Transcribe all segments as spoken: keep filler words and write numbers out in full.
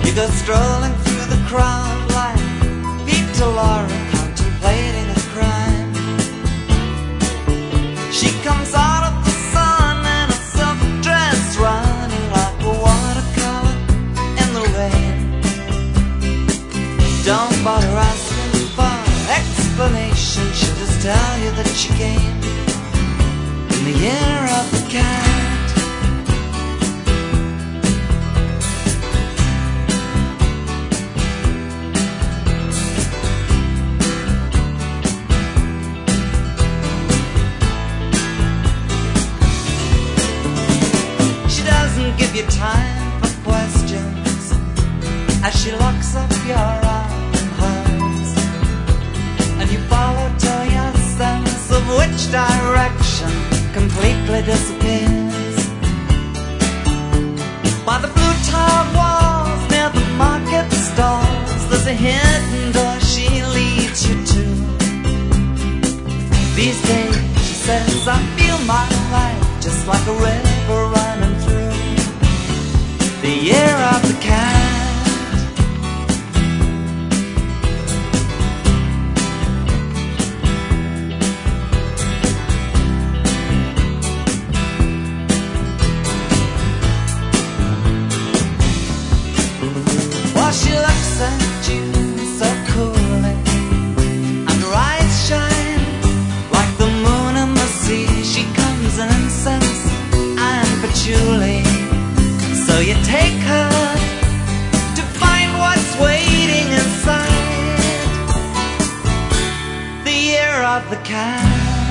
You go strolling through the crowd like Peter Laura contemplating a crime. She comes out of the sun in a silk dress, running like a watercolor in the rain. Don't bother asking for explanation, she'll just tell you that she came in the year of the cat. Give you time for questions as she locks up your arm in hers, and you follow till your sense of which direction completely disappears. By the blue tiled walls near the market stalls, there's a hidden door she leads you to. These days, she says, I feel my life just like a river running through the year of the cat. While she looks at you so coolly, and her eyes shine like the moon and the sea, she comes in incense and patchouli. So you take her to find what's waiting inside the year of the cat.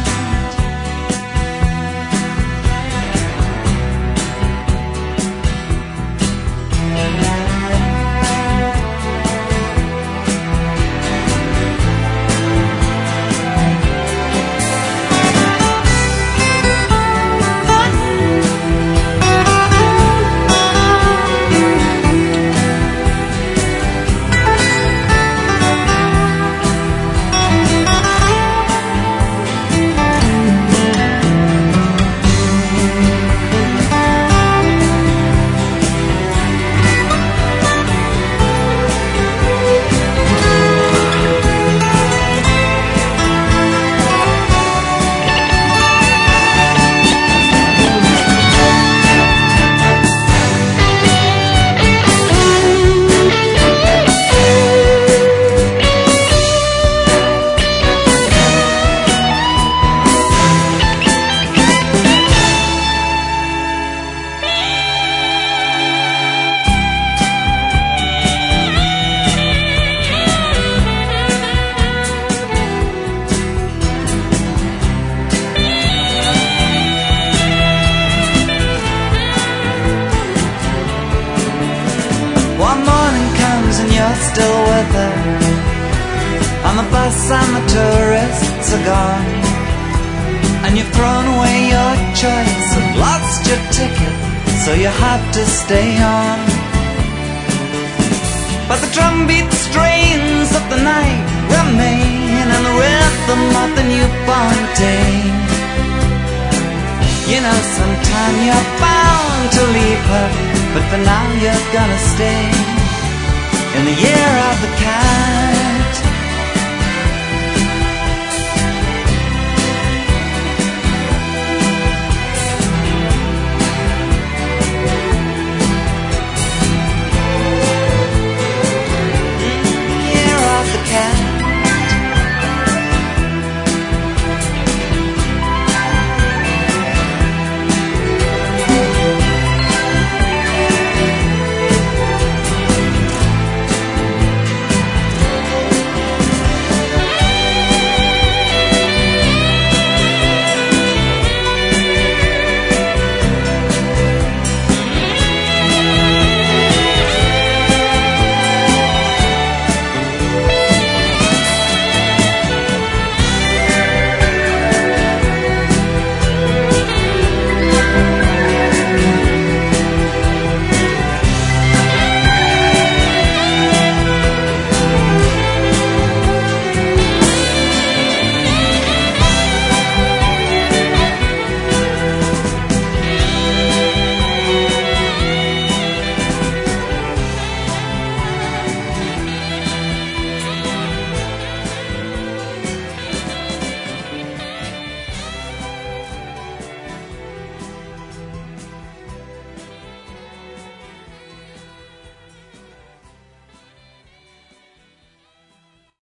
One morning comes and you're still with her, and the bus and the tourists are gone, and you've thrown away your choice and lost your ticket, so you have to stay on. But the drumbeat strains of the night remain, and the rhythm of the newborn day. You know sometime you're bound to leave her, but for now you're gonna stay in the year of the cat.